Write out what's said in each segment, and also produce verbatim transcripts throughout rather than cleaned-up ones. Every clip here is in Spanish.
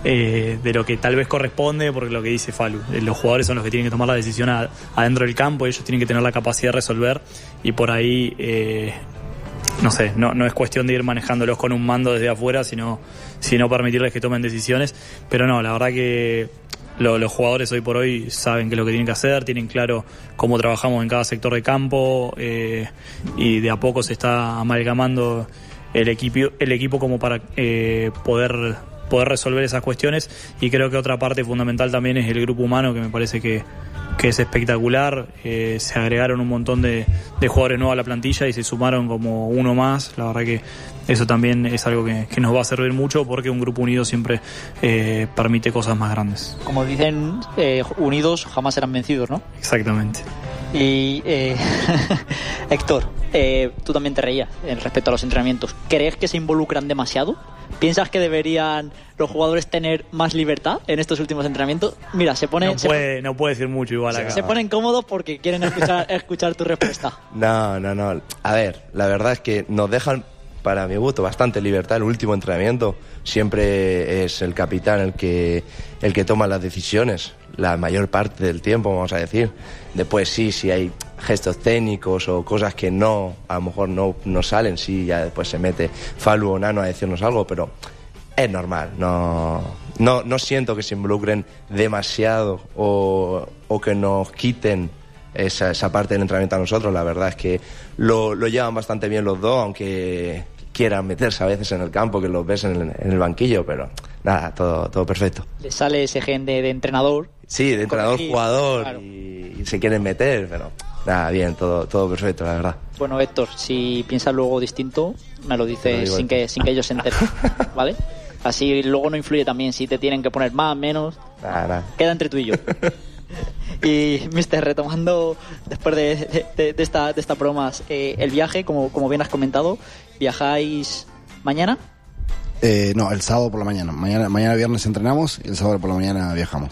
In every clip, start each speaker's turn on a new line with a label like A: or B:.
A: eh, de lo que tal vez corresponde, porque lo que dice Falu, eh, los jugadores son los que tienen que tomar la decisión a, adentro del campo, ellos tienen que tener la capacidad de resolver, y por ahí eh, no sé, no, no es cuestión de ir manejándolos con un mando desde afuera, sino, sino permitirles que tomen decisiones. Pero no, la verdad que lo, los jugadores hoy por hoy saben qué es lo que tienen que hacer, tienen claro cómo trabajamos en cada sector de campo, eh, y de a poco se está amalgamando el equipo, el equipo como para eh, poder, poder resolver esas cuestiones. Y creo que otra parte fundamental también es el grupo humano, que me parece que que es espectacular. Eh, se agregaron un montón de, de jugadores nuevos a la plantilla y se sumaron como uno más. La verdad que eso también es algo que, que nos va a servir mucho, porque un grupo unido siempre eh, permite cosas más grandes.
B: Como dicen, eh, unidos jamás serán vencidos, ¿no?
A: Exactamente.
B: Y eh, Héctor, eh, tú también te reías en respecto a los entrenamientos. ¿Crees que se involucran demasiado? ¿Piensas que deberían los jugadores tener más libertad en estos últimos entrenamientos? Mira, se pone...
A: No puede, se, no puede decir mucho igual acá.
B: Se, se ponen cómodos porque quieren escuchar, escuchar tu respuesta.
C: No, no, no. A ver, la verdad es que nos dejan, para mi gusto, bastante libertad. El último entrenamiento siempre es el capitán el que, el que toma las decisiones, la mayor parte del tiempo, vamos a decir. Después sí, sí hay gestos técnicos o cosas que no, a lo mejor no, no salen, sí, ya después se mete Falu o Nano a decirnos algo, pero es normal, no, no, no siento que se involucren demasiado o, o que nos quiten esa, esa parte del entrenamiento a nosotros. La verdad es que lo, lo llevan bastante bien los dos, aunque quieran meterse a veces en el campo, que los ves en el, en el banquillo, pero nada, todo, todo perfecto.
B: Le sale ese gen de, de entrenador.
C: Sí, de entrenador,
B: corregir,
C: jugador,
B: claro.
C: y, y se quieren meter, pero nada, bien, todo, todo perfecto, la verdad.
B: Bueno, Héctor, si piensas luego distinto, me lo dices sin que, sin que ellos se enteren, ¿vale? Así luego no influye también si te tienen que poner más, menos.
C: Nada, nada.
B: Queda entre tú y yo. Y, mister, retomando después de, de, de esta de esta bromas, eh, el viaje, como, como bien has comentado, ¿viajáis mañana?
D: Eh, no, el sábado por la mañana. Mañana, mañana viernes entrenamos y el sábado por la mañana viajamos.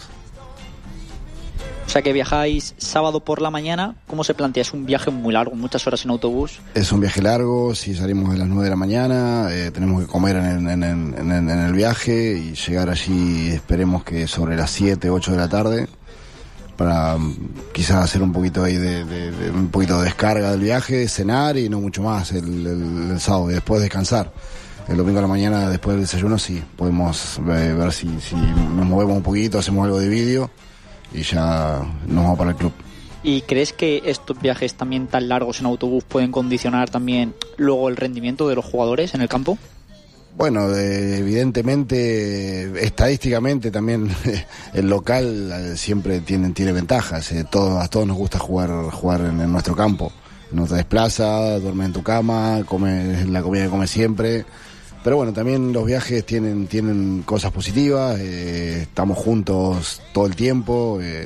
B: O sea que viajáis sábado por la mañana. ¿Cómo se plantea? Es un viaje muy largo, muchas horas en autobús.
D: Es un viaje largo, si salimos a las nueve de la mañana, eh, tenemos que comer en el, en, el, en, el, en el viaje y llegar allí, esperemos que sobre las siete, ocho de la tarde, para quizás hacer un poquito ahí de, de, de un poquito de descarga del viaje, cenar y no mucho más el, el, el sábado, y después descansar. El domingo a la mañana, después del desayuno, sí, podemos eh, ver si, si nos movemos un poquito, hacemos algo de vídeo y ya nos vamos para el club.
B: ¿Y crees que estos viajes también tan largos en autobús pueden condicionar también luego el rendimiento de los jugadores en el campo?
D: Bueno, eh, evidentemente, estadísticamente también el local eh, siempre tiene, tiene ventajas. Eh, todo, a todos nos gusta jugar, jugar en, en nuestro campo. No te desplaza, duermes en tu cama, comes la comida que comes siempre. Pero bueno, también los viajes tienen, tienen cosas positivas, eh, estamos juntos todo el tiempo. Eh,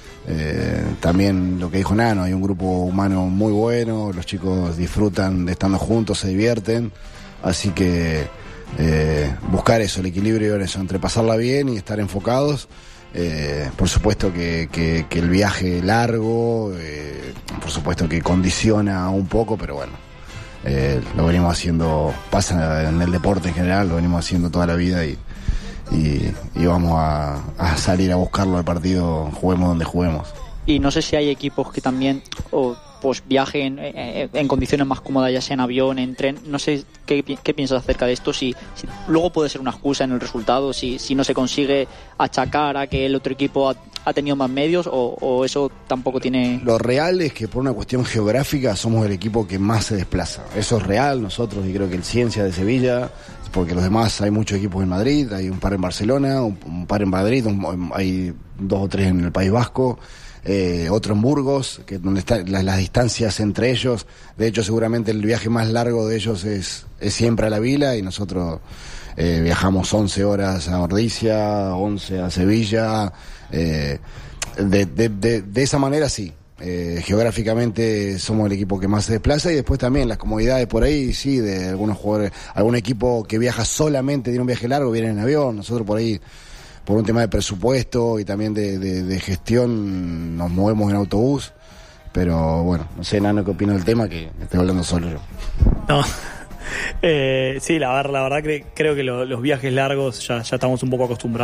D: eh, también lo que dijo Nano, hay un grupo humano muy bueno, los chicos disfrutan de estando juntos, se divierten. Así que eh, buscar eso, el equilibrio en eso, entre pasarla bien y estar enfocados. Eh, por supuesto que, que, que el viaje largo, eh, por supuesto que condiciona un poco, pero bueno, eh, lo venimos haciendo, pasa en el deporte en general, lo venimos haciendo toda la vida y, y, y vamos a, a salir a buscarlo al partido, juguemos donde juguemos.
B: Y no sé si hay equipos que también o, pues viajen eh, en condiciones más cómodas, ya sea en avión, en tren. No sé qué, qué piensas acerca de esto, si, si luego puede ser una excusa en el resultado, si, si no se consigue achacar a que el otro equipo ha, ha tenido más medios, o, o eso tampoco tiene...
D: Lo real es que por una cuestión geográfica somos el equipo que más se desplaza. Eso es real, nosotros, y creo que el Ciencia de Sevilla, porque los demás hay muchos equipos en Madrid, hay un par en Barcelona, un, un par en Madrid, un, hay dos o tres en el País Vasco. Eh, otro en Burgos, que donde están las, las distancias entre ellos. De hecho, seguramente el viaje más largo de ellos es, es siempre a la Vila, y nosotros eh, viajamos once horas a Ordizia, once a Sevilla. Eh, de, de, de, de esa manera sí. Eh, geográficamente somos el equipo que más se desplaza, y después también las comodidades por ahí, sí, de algunos jugadores. Algún equipo que viaja solamente, tiene un viaje largo, viene en avión. Nosotros por ahí, por un tema de presupuesto y también de, de, de gestión, nos movemos en autobús. Pero bueno, no sé, Nano, qué opina del tema, que estoy hablando solo yo.
A: No, eh, sí, la, la verdad que creo que lo, los viajes largos ya, ya estamos un poco acostumbrados.